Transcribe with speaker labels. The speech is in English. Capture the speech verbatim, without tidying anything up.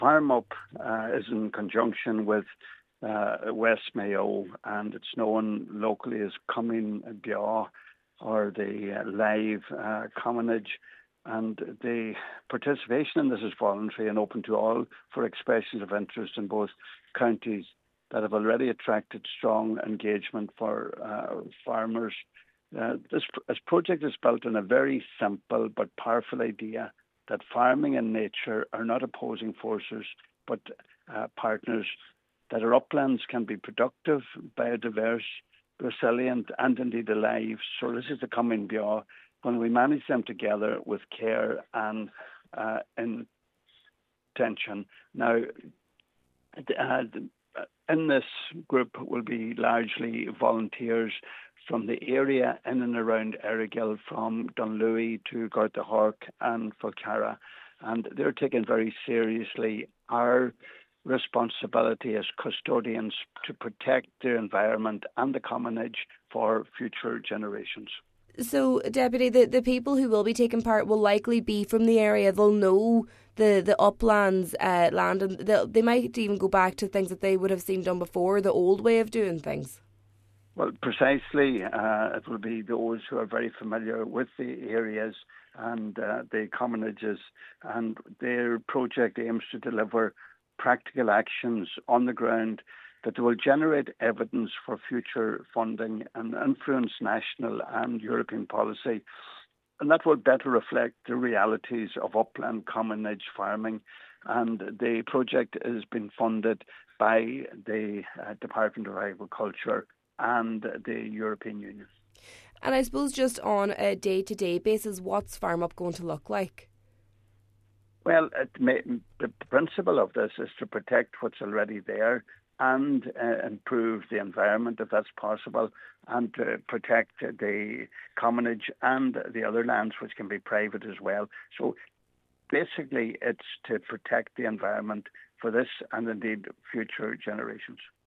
Speaker 1: Farm Up uh, is in conjunction with uh, West Mayo, and it's known locally as Cumming Bia, or the uh, live uh, commonage. And the participation in this is voluntary and open to all for expressions of interest in both counties that have already attracted strong engagement for uh, farmers. Uh, this, this project is built on a very simple but powerful idea that farming and nature are not opposing forces but uh, partners, that our uplands can be productive, biodiverse, resilient and indeed alive. So this is the Cumming Bia when we manage them together with care and uh, intention. Now, uh, in this group will be largely volunteers from the area in and around Errigal, from Dunlewy to Gartahork and Falcarra, and they're taking very seriously our responsibility as custodians to protect the environment and the commonage for future generations.
Speaker 2: So, Deputy, the, the people who will be taking part will likely be from the area. They'll know the, the uplands uh, land, and they might even go back to things that they would have seen done before, the old way of doing things.
Speaker 1: Well, precisely. Uh, it will be those who are very familiar with the areas and uh, the commonages, and their project aims to deliver practical actions on the ground that will generate evidence for future funding and influence national and European policy. And that will better reflect the realities of upland commonage farming. And the project has been funded by the uh, Department of Agriculture and the European Union.
Speaker 2: And I suppose just on a day-to-day basis, what's Farm Up going to look like?
Speaker 1: Well, it may, the principle of this is to protect what's already there and uh, improve the environment if that's possible, and to protect the commonage and the other lands which can be private as well. So basically it's to protect the environment for this and indeed future generations.